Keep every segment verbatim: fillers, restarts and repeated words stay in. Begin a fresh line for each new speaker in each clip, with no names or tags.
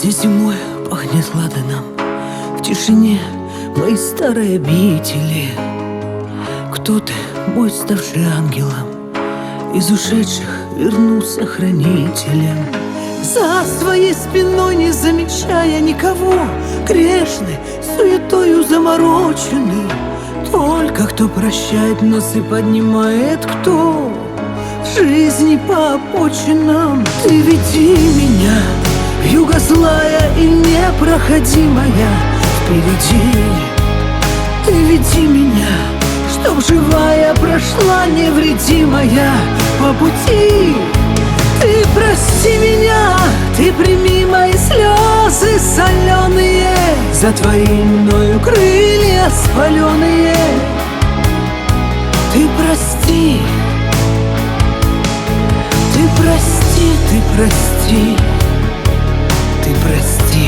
Здесь зимой пахнет ладаном, в тишине моей старой обители. Кто ты, мой ставший ангелом, из ушедших вернулся хранителем? За своей спиной не замечая никого, грешный, суетою замороченный. Только кто прощает нас и поднимает, кто в жизни по обочинам. Ты веди меня, вьюга злая и непроходимая впереди. Ты веди меня, чтоб живая прошла невредимая по пути. Ты прости меня, ты прими мои слезы соленые, за твои мною крылья спаленные. Ты прости, ты прости, ты прости, ты прости.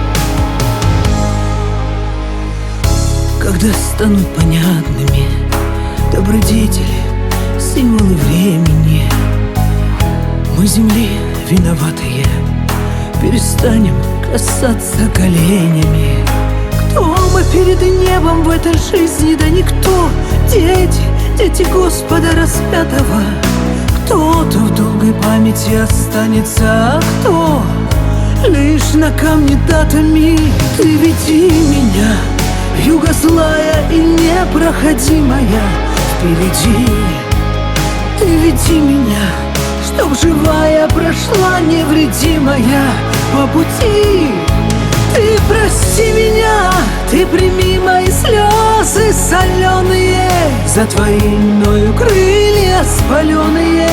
Когда станут понятными добродетели, символы времени, мы земли виноватые перестанем касаться коленями. Кто мы перед небом в этой жизни? Да никто. Дети, дети Господа распятого. Кто-то в долгой памяти останется, а кто лишь на камне датами. Ты веди меня, вьюга злая и непроходимая впереди. Ты веди меня, чтоб живая прошла невредимая по пути. Ты прости меня, ты прими мои слезы соленые, за твои мною крылья спаленые.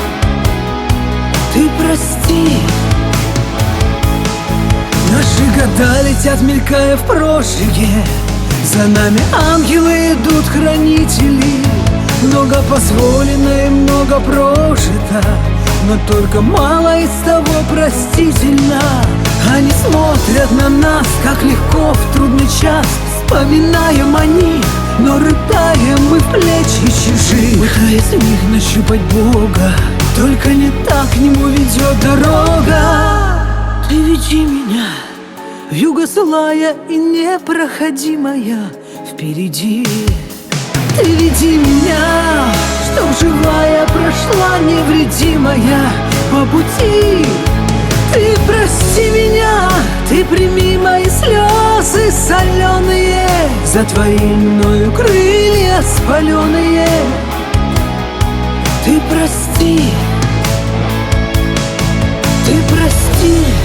Ты прости. Наши года летят, мелькая в прошлое, за нами ангелы идут, хранители. Много позволено и много прожито, но только мало из того простительно. Они смотрят на нас, как легко в трудный час. Вспоминаем о них, но рыдаем мы в плечи чужие, пытаясь в них нащупать Бога, только не так к нему ведет дорога. Ты веди меня, вьюга злая и непроходимая впереди. Ты веди меня, чтоб живая прошла невредимая по пути. Ты прости меня, ты прими мои слезы соленые, за твои мною крылья спаленые. Ты прости, ты прости.